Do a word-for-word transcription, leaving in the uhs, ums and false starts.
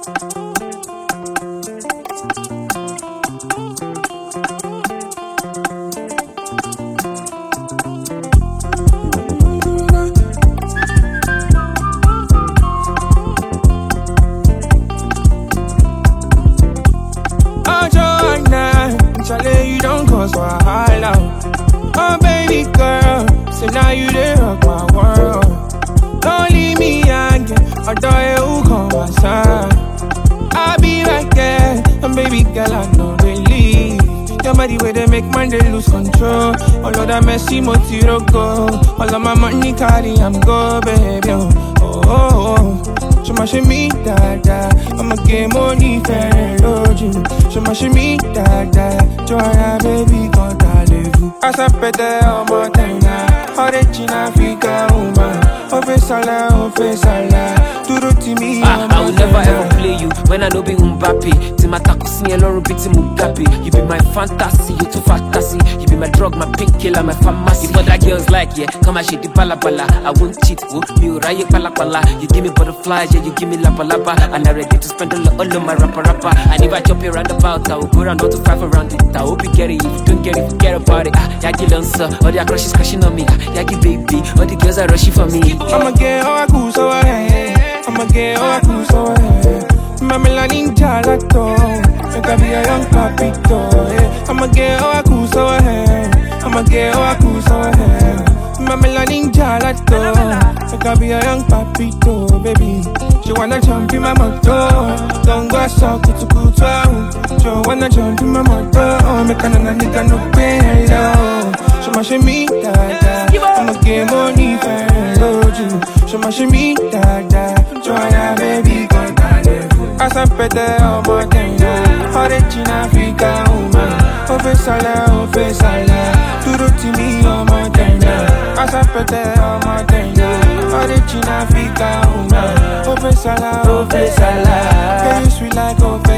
Charlie, you don't cause wahala. Oh baby girl, so now you dey rock my world. Don't leave me hanging, although you come my side. I'll be right there, and baby girl I know they leave. Your body where they make man they lose control. All of that messy motiro go. All of my money carry I'm go, baby. Oh oh oh. Show my shimmy da da. I'ma get money fair load you. Show my shimmy da da. Joanna baby can't leave you. As I pet the all my time now. All the China Africa woman. Oh face ala, oh face ala. Do the to me. Ah, I will never ever play you when I know be Mbappe. Timata kusi eloro biti Mugabe. You be my fantasy, you too fantasy. You be my drug, my painkiller, my pharmacy. If other girls like yeah, come and shake the bala bala. I won't cheat, oh, me uraye pala pala. You give me butterflies, yeah, you give me lapa lapa. And I'm ready to spend all, all of my rapper rapper. And if I chop you round about, I will go round all to five around it. I hope you get it. If you don't get it, forget about it. Ah, yagi lancer, all their crushes crashing on me. Ah, yagi baby, all the girls are rushing for me. I'ma get all I cool so I I'ma get all I cool so I Mamela ninja lato, make I be a young papito. Yeah. I'ma get all I cool so I I'ma get all I cool so I Mamela ninja lato, make I be a young papito, baby. She wanna jump in my motor, don't go so kutu kutu. She wanna jump in my motor, make a nana nigga no pay low. She ma shimmy da da, I'ma get money fair load you. She ma shimmy da da, Joanna baby gon' as I pet the all my time now. All the China Africa woman. Oh face ala, oh face ala. Do the to me all my time now. As I pet the all my time now. All the China Africa woman. Oh face ala, oh face ala. Hey, you sweet like oh